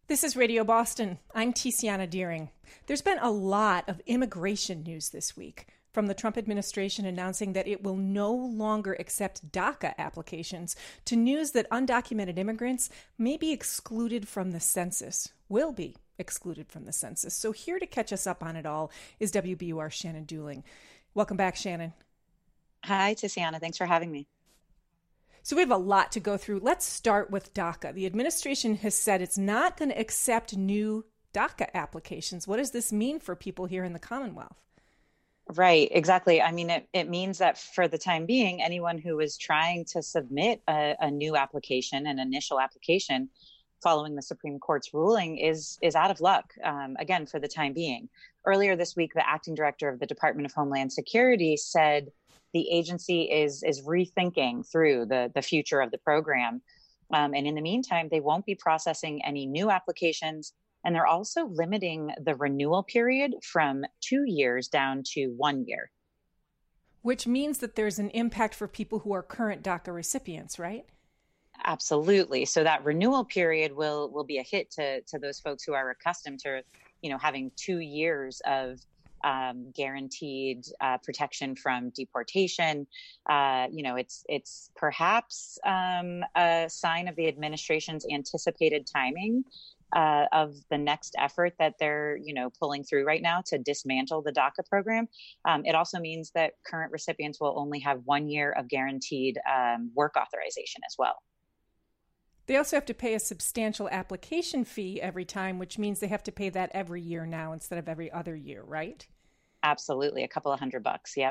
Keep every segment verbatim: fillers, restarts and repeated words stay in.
This is Radio Boston. I'm Tiziana Deering. There's been a lot of immigration news this week, from the Trump administration announcing that it will no longer accept DACA applications to news that undocumented immigrants may be excluded from the census, will be excluded from the census. So here to catch us up on it all is W B U R Shannon Dooling. Welcome back, Shannon. Hi, Tiziana. Thanks for having me. So we have a lot to go through. Let's start with DACA. The administration has said it's not going to accept new DACA applications. What does this mean for people here in the Commonwealth? Right, exactly. I mean, it, it means that for the time being, anyone who is trying to submit a, a new application, an initial application, following the Supreme Court's ruling is is out of luck, um, again, for the time being. Earlier this week, the acting director of the Department of Homeland Security said the agency is is rethinking through the, the future of the program. Um, and in the meantime, they won't be processing any new applications. And they're also limiting the renewal period from two years down to one year. Which means that there's an impact for people who are current DACA recipients, right? Absolutely. So that renewal period will will be a hit to to those folks who are accustomed to, you know, having two years of um, guaranteed uh, protection from deportation. Uh, you know, it's it's perhaps um, a sign of the administration's anticipated timing uh, of the next effort that they're, you know, pulling through right now to dismantle the DACA program. Um, it also means that current recipients will only have one year of guaranteed um, work authorization as well. They also have to pay a substantial application fee every time, which means they have to pay that every year now instead of every other year, right? Absolutely. A couple of hundred bucks. Yep.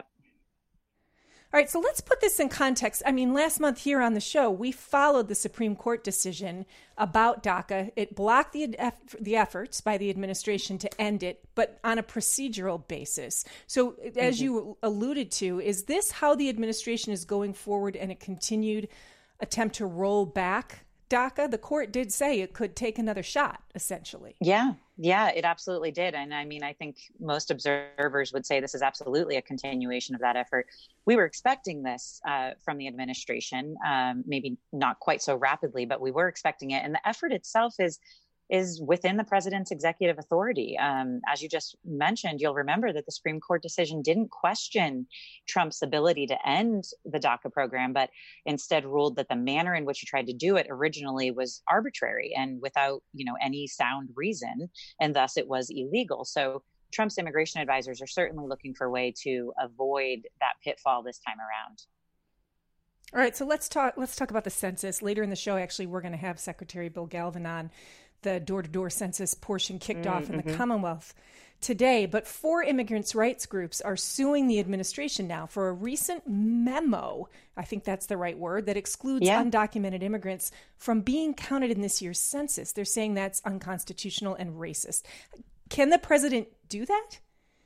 All right. So let's put this in context. I mean, last month here on the show, we followed the Supreme Court decision about DACA. It blocked the, the efforts by the administration to end it, but on a procedural basis. So as mm-hmm. you alluded to, is this how the administration is going forward in a continued attempt to roll back DACA? The court did say it could take another shot, essentially. Yeah, yeah, it absolutely did. And I mean, I think most observers would say this is absolutely a continuation of that effort. We were expecting this uh, from the administration, um, maybe not quite so rapidly, but we were expecting it. And the effort itself is is within the president's executive authority. Um, as you just mentioned, you'll remember that the Supreme Court decision didn't question Trump's ability to end the DACA program, but instead ruled that the manner in which he tried to do it originally was arbitrary and without, you know, any sound reason, and thus it was illegal. So Trump's immigration advisors are certainly looking for a way to avoid that pitfall this time around. All right, so let's talk. Let's talk about the census later in the show. Actually, we're going to have Secretary Bill Galvin on. The door-to-door census portion kicked mm, off in mm-hmm. the Commonwealth today. But four immigrants' rights groups are suing the administration now for a recent memo, I think that's the right word, that excludes yeah. undocumented immigrants from being counted in this year's census. They're saying that's unconstitutional and racist. Can the president do that?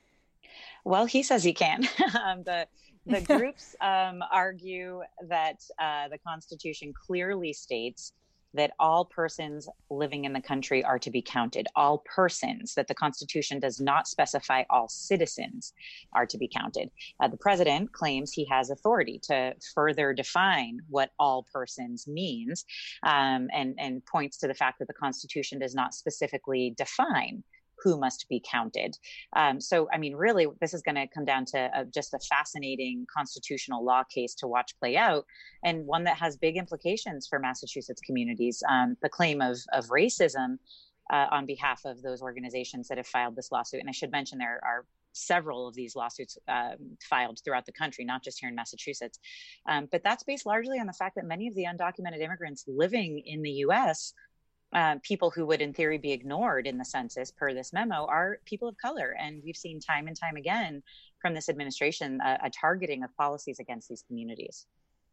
Well, he says he can. um, the the groups um, argue that uh, the Constitution clearly states that all persons living in the country are to be counted. All persons, that the Constitution does not specify all citizens are to be counted. Uh, the president claims he has authority to further define what all persons means, um, and, and points to the fact that the Constitution does not specifically define who must be counted. Um, so, I mean, really, this is going to come down to a, just a fascinating constitutional law case to watch play out, and one that has big implications for Massachusetts communities. Um, the claim of, of racism uh, on behalf of those organizations that have filed this lawsuit. And I should mention there are several of these lawsuits um, filed throughout the country, not just here in Massachusetts. Um, but that's based largely on the fact that many of the undocumented immigrants living in the U S Uh, people who would in theory be ignored in the census per this memo are people of color. And we've seen time and time again from this administration uh, a targeting of policies against these communities.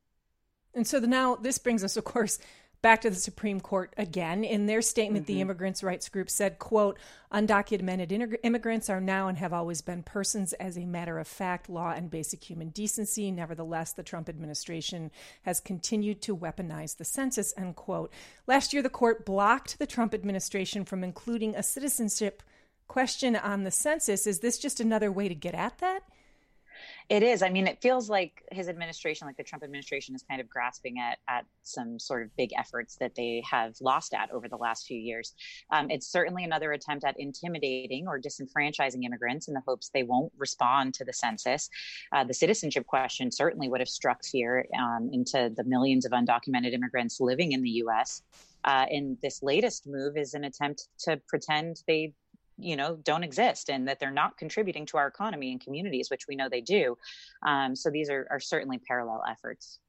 And so the, now this brings us, of course, back to the Supreme Court again. In their statement, mm-hmm. the immigrants' rights group said, quote, undocumented inter- immigrants are now and have always been persons as a matter of fact, law, and basic human decency. Nevertheless, the Trump administration has continued to weaponize the census, end quote. Last year, the court blocked the Trump administration from including a citizenship question on the census. Is this just another way to get at that? It is. I mean, it feels like his administration, like the Trump administration, is kind of grasping at at some sort of big efforts that they have lost at over the last few years. Um, it's certainly another attempt at intimidating or disenfranchising immigrants in the hopes they won't respond to the census. Uh, the citizenship question certainly would have struck fear um, into the millions of undocumented immigrants living in the U S. Uh, and this latest move is an attempt to pretend they you know, don't exist and that they're not contributing to our economy and communities, which we know they do. Um, so these are, are certainly parallel efforts.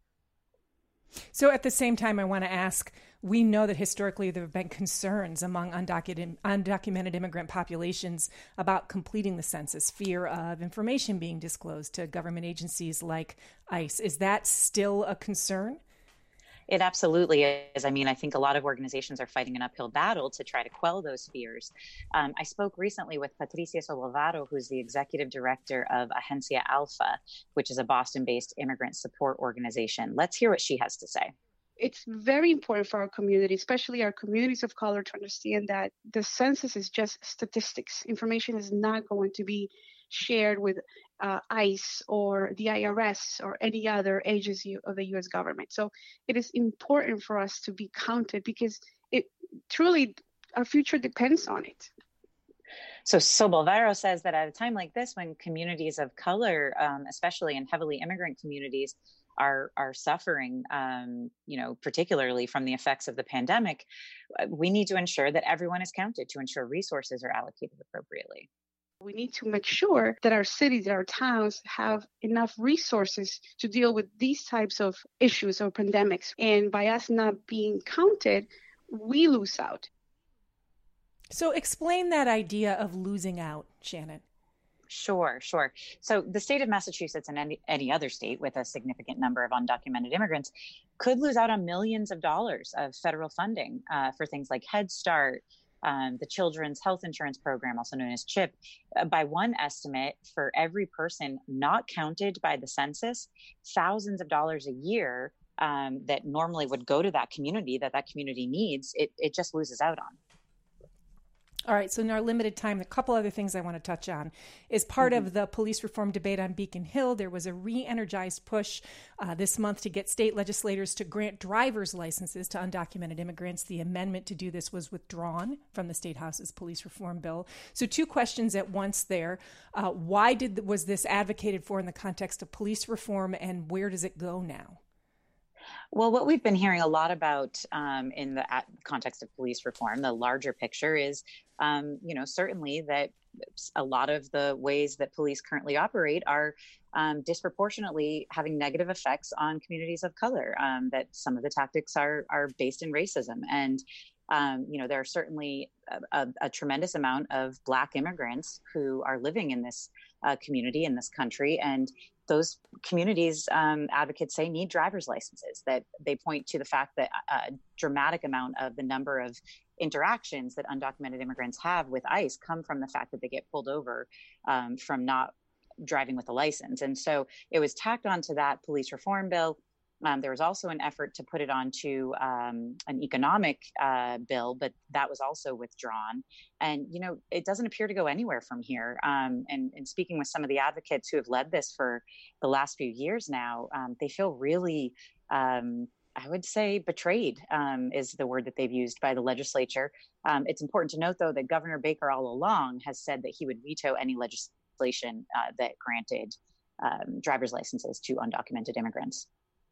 So at the same time, I want to ask, we know that historically there have been concerns among undocumented, undocumented immigrant populations about completing the census, fear of information being disclosed to government agencies like ICE. Is that still a concern? It absolutely is. I mean, I think a lot of organizations are fighting an uphill battle to try to quell those fears. Um, I spoke recently with Patricia Sobol-Varro, who's the executive director of Agencia Alpha, which is a Boston-based immigrant support organization. Let's hear what she has to say. It's very important for our community, especially our communities of color, to understand that the census is just statistics. Information is not going to be shared with uh, ICE or the I R S or any other agency of the U S government. So it is important for us to be counted because it truly, our future depends on it. So Sobol-Varro says that at a time like this, when communities of color, um, especially in heavily immigrant communities, are are suffering, um, you know, particularly from the effects of the pandemic, we need to ensure that everyone is counted to ensure resources are allocated appropriately. We need to make sure that our cities, that our towns have enough resources to deal with these types of issues or pandemics. And by us not being counted, we lose out. So explain that idea of losing out, Shannon. Sure, sure. So the state of Massachusetts and any, any other state with a significant number of undocumented immigrants could lose out on millions of dollars of federal funding uh, for things like Head Start, um, the Children's Health Insurance Program, also known as CHIP. Uh, by one estimate, for every person not counted by the census, thousands of dollars a year um, that normally would go to that community, that that community needs, it, it just loses out on. All right, so in our limited time, a couple other things I want to touch on. Is part mm-hmm. of the police reform debate on Beacon Hill, there was a re-energized push uh, this month to get state legislators to grant driver's licenses to undocumented immigrants. The amendment to do this was withdrawn from the State House's police reform bill. So two questions at once there. Uh, why did was this advocated for in the context of police reform, and where does it go now? Well, what we've been hearing a lot about um, in the context of police reform, the larger picture is, um, you know, certainly that a lot of the ways that police currently operate are um, disproportionately having negative effects on communities of color, um, that some of the tactics are are based in racism. And, um, you know, there are certainly a, a, a tremendous amount of Black immigrants who are living in this uh, community, in this country. And those communities, um, advocates say, need driver's licenses, that they point to the fact that a dramatic amount of the number of interactions that undocumented immigrants have with ICE come from the fact that they get pulled over um, from not driving with a license. And so it was tacked onto that police reform bill. Um, there was also an effort to put it onto um, an economic uh, bill, but that was also withdrawn. And, you know, it doesn't appear to go anywhere from here. Um, and, and speaking with some of the advocates who have led this for the last few years now, um, they feel really, um, I would say, betrayed um, is the word that they've used by the legislature. Um, it's important to note, though, that Governor Baker all along has said that he would veto any legislation uh, that granted um, driver's licenses to undocumented immigrants.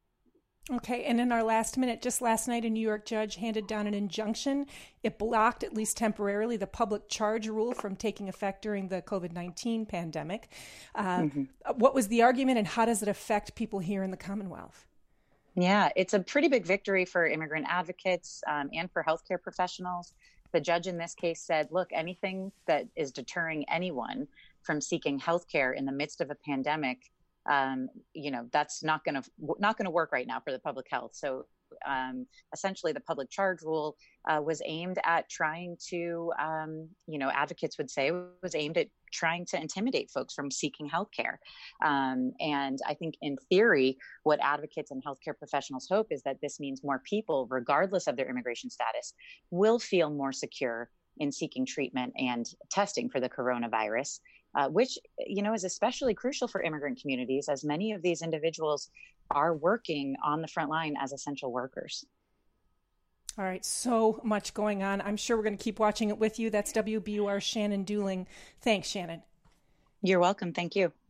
Okay, and in our last minute, just last night, a New York judge handed down an injunction. It blocked, at least temporarily, the public charge rule from taking effect during the covid nineteen pandemic. Uh, mm-hmm. What was the argument, and how does it affect people here in the Commonwealth? Yeah, it's a pretty big victory for immigrant advocates um, and for healthcare professionals. The judge in this case said, look, anything that is deterring anyone from seeking healthcare in the midst of a pandemic, Um, you know, that's not going to not going to work right now for the public health. So um, essentially, the public charge rule uh, was aimed at trying to, um, you know, advocates would say was aimed at trying to intimidate folks from seeking healthcare. Um, and I think in theory, what advocates and healthcare professionals hope is that this means more people, regardless of their immigration status, will feel more secure in seeking treatment and testing for the coronavirus. uh, which, you know, is especially crucial for immigrant communities, as many of these individuals are working on the front line as essential workers. All right, so much going on. I'm sure we're going to keep watching it with you. That's W B U R Shannon Dooling. Thanks, Shannon. You're welcome. Thank you.